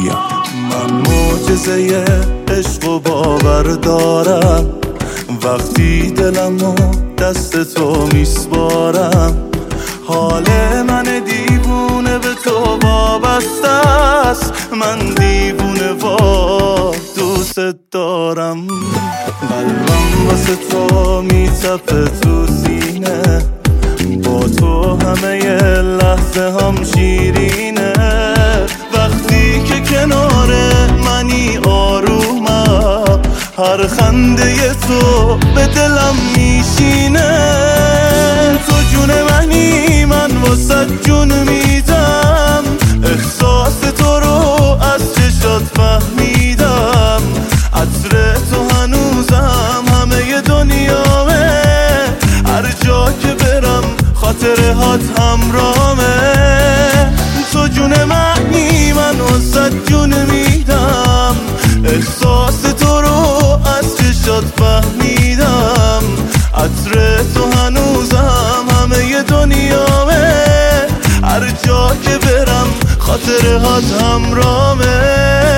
من معجزه عشق و باور دارم، وقتی دلمو دست تو میسپارم. حال من دیوونه به تو وابسته است، من دیوونه و دوست دارم. قلبم واسه تو میتپه تو سینه، با تو همه لحظه هم شیرینه. وقتی که کنار منی آرومم، هر خنده تو به دلم میشینه. تو جون منی، من واسه جون میدم، احساس تو رو از چشات فهمیدم. عطر تو هنوزم همه دنیامه، هر جا که برم خاطرهات همرامه. تو جون منی، من واسه جون میدم، احساس تو رو از چشات فهمیدم. عطر تو هنوزم همه دنیامه، هر جا که برم خاطرهات همرامه.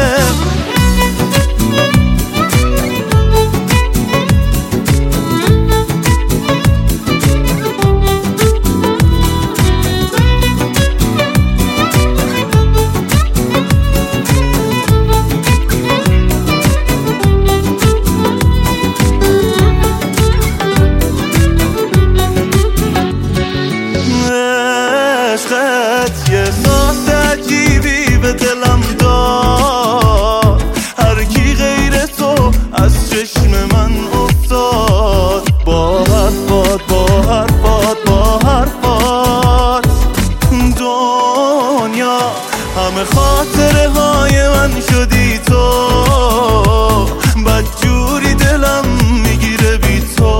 یه احساس عجیبی به دلم داد، هر کی غیر تو از چشم من افتاد. با حرفات با حرفات دنیا همه خاطره های من شدی تو. بدجوری دلم میگیره بی تو،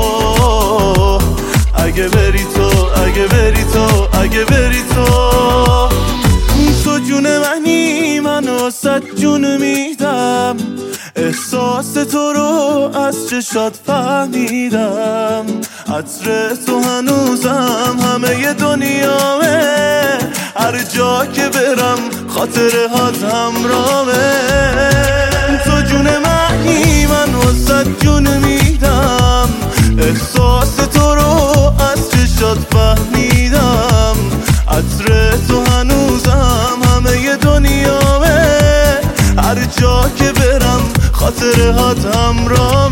اگه بری تو، اگه بری تو، اگه بری تو. تو جون منی، من واسه جون میدم، احساس تو رو از چشات فهمیدم. عطر تو هنوزم همه دنیامه، هر جا که برم خاطرهات همرامه. تو جون منی، من واسه جون میدم، احساس تو رو از چشات فهمیدم. عطر تو هنوزم همه دنیامه، هر جا که برم خاطرهات همراه.